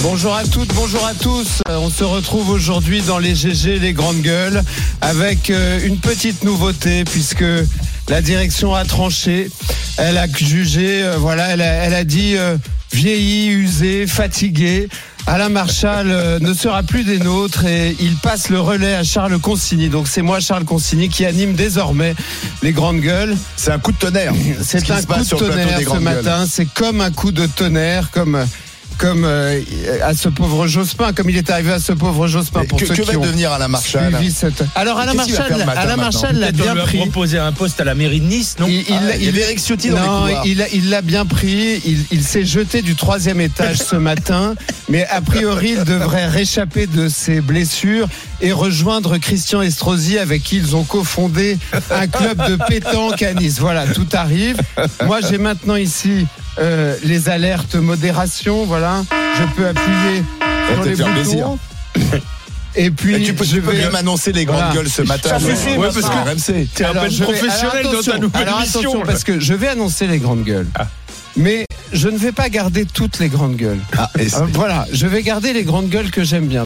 Bonjour à toutes, bonjour à tous. On se retrouve aujourd'hui dans les GG, les grandes gueules, avec une petite nouveauté puisque la direction a tranché. Elle a jugé, elle a dit vieilli, usé, fatigué. Alain Marchal ne sera plus des nôtres et il passe le relais à Charles Consigny. Donc c'est moi, Charles Consigny, qui anime désormais les grandes gueules. C'est un coup de tonnerre. C'est un coup de tonnerre ce matin. C'est comme un coup de tonnerre, comme à ce pauvre Jospin, comme il est arrivé à ce pauvre Jospin. Pour ceux que qui va devenir Alain Marchal Alors Alain Marchal l'a bien pris. Proposé un poste à la mairie de Nice, non? Il y avait Eric Ciotti dans les couloirs. Il l'a bien pris. Il s'est jeté du 3e étage ce matin, mais a priori il devrait réchapper de ses blessures et rejoindre Christian Estrosi, avec qui ils ont cofondé un club de pétanque à Nice. Voilà, tout arrive. Moi, j'ai maintenant ici les alertes modération. Voilà, je peux appuyer sur les boutons. Et puis tu peux bien m'annoncer les grandes gueules ce matin. Ça suffit, parce que RMC. T'es un peu professionnel dans ta nouvelle émission. Attention, parce que je vais annoncer les grandes gueules. Mais je ne vais pas garder toutes les grandes gueules. Voilà, je vais garder les grandes gueules que j'aime bien.